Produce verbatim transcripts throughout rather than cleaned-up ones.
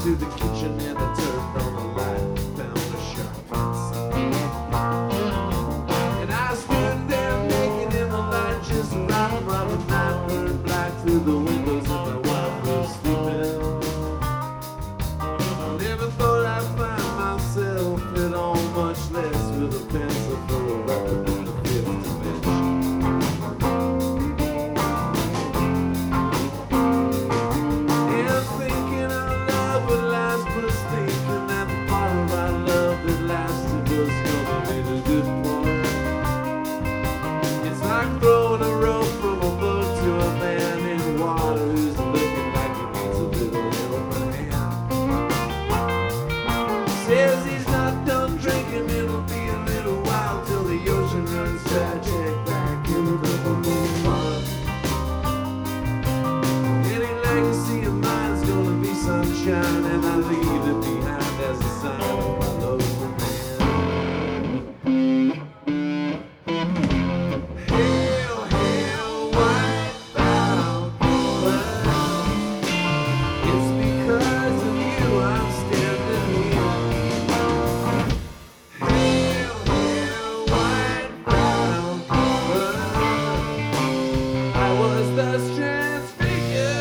to the kitchen and I turned on the light, found a sharp pencil. And I stood there naked in the light, just around while the night burned black through the windows and my wife was sleeping. I never thought I'd find myself at all, much less with a pencil full of record in the fifth dimension. And thinking our love would last, was thinking that the part of our love that lasted was gonna be the good part. It's like throwing a rope from a boat to a man in water who's looking like he needs a little helping hand. Says he's not done drinking, it'll be a little while till the ocean runs dry. Check back in a couple more months. Any legacy of mine's gonna be sunshine, and I leave it behind as a sign of my love for man. Hail, hail, white Falcon. It's because of you I'm standing here. Hail, hail, white Falcon. I was thus transfigured.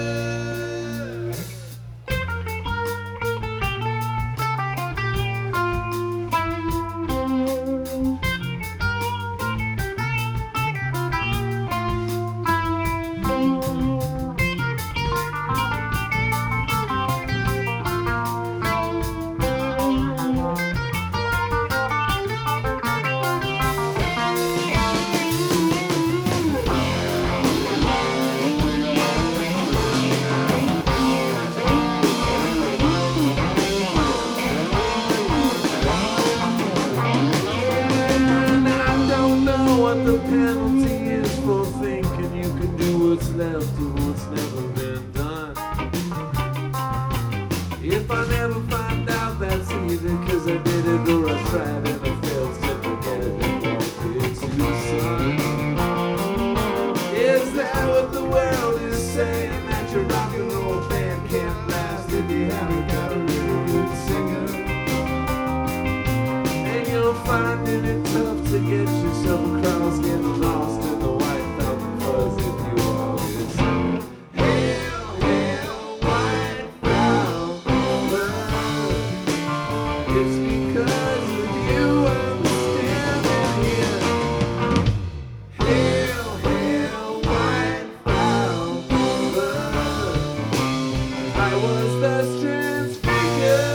And I don't know what the penalty is for thinking you can do what's left of what's never been done. If I never find out, that's either 'cause I did it or I tried and I failed to forget it and walked into the sun. Is that what the world is saying? That your rock and roll band can't last if you haven't got a really good singer? And you're finding it tough to get yourself across, getting lost in the white Falcon fuzz if you all get sick. Hail, hail, white Falcon. It's because of you I'm standing here. Hail, hail, white Falcon. I was thus transfigured.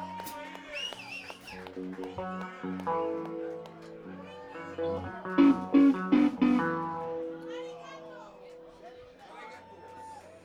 Thank you.